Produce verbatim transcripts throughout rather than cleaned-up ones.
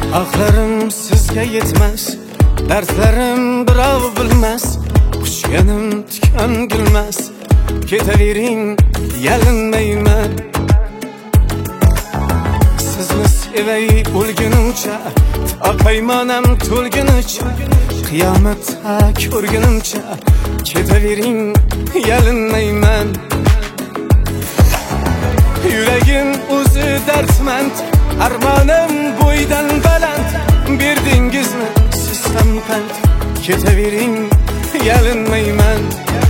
Ağlarım sizga yetmez, dardlarim birov bilmas, quchganim tikan gulmas. Ketavering, yalinmayman. Sizni sevay o'lgunimcha, paymonam to'lgunicha, qiyomatda ko'rgunimcha. Ketavering, yalinmayman. Yuragim o'zi dardmand, armonim bo'ydan baland. Berdingizmi siz ham pand, ketavering, yalinmayman.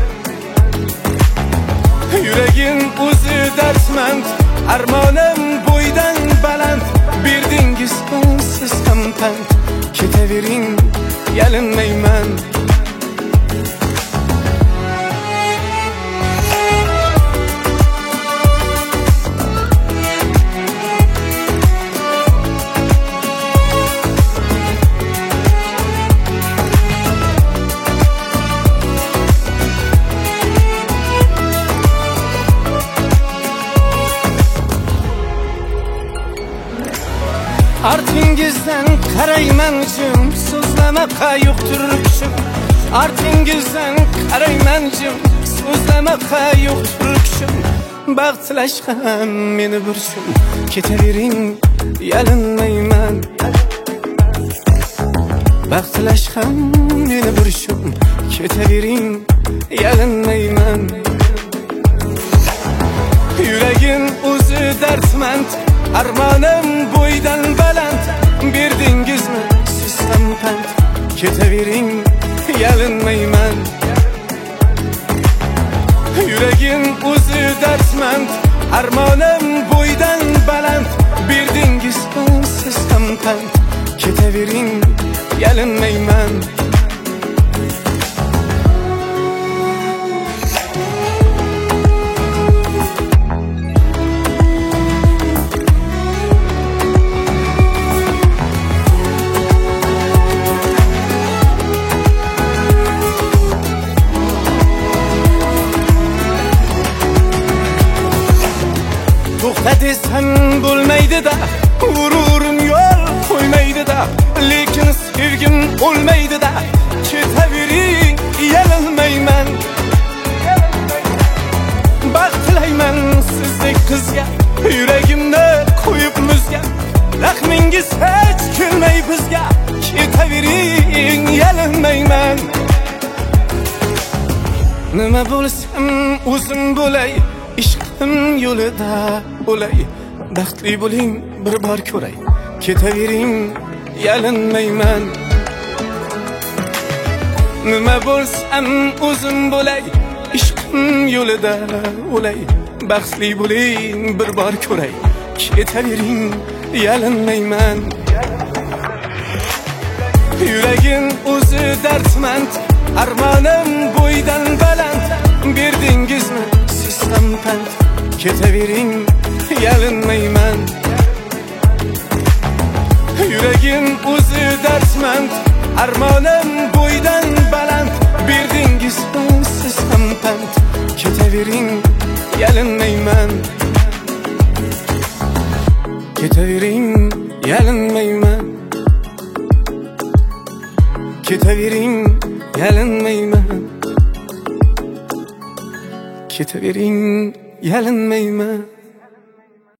Yuragim o'zi dardmand, armonim bo'ydan baland. Berdingizmi siz ham pand, ketavering, yalinmayman. Artingizdan qarayman jim, so'zlamaqa yo'qdir kuchim. Artingizdan qarayman jim, so'zlamaqa yo'qdir kuchim. Baxt tilash ham meni burchim, ketavering, yalinmayman. Baxt tilash ham meni burchim, ketavering, yalinmayman. Yuragim o'zi dardmand, armonim bo'ydan baland. Berdingizmi siz ham pand, ketavering, yalinmayman. Yuragim o'zi dardmand, armonim bo'ydan baland. Berdingizmi siz ham pand, ketavering, yalinmayman. To'xta desam bo'lmaydi-da, g'ururim yo'l qo'ymaydi-da, lekin sevgim o'lmaydi-da. Ketavering, yalinmayman. Baxt tilayman sizdek qizga, yuragimni qo'yib muzga. Rahmingiz hech kelmay bizga, ketavering, yalinmayman. Nima bo'lsam o'zim bo'lay, ishqim yo'lida o'lay. Baxtli bo'ling, bir bor ko'ray, ketavering, yalinmayman. Nima bo'lsam o'zim bo'lay, ishqim yo'lida o'lay. Baxtli bo'ling, bir bor ko'ray, ketavering, yalinmayman. Yuragim o'zi dardmand, armonim bo'ydan baland. Berdingizmi siz ham pand, ketavering, yalinmayman. Yuragim o'zi dardmand, armonim bo'ydan baland. Berdingizmi siz ham pand, ketavering, yalinmayman. Ketavering, yalinmayman. Ketavering, yalinmayman. Ketavering, yalinmayman.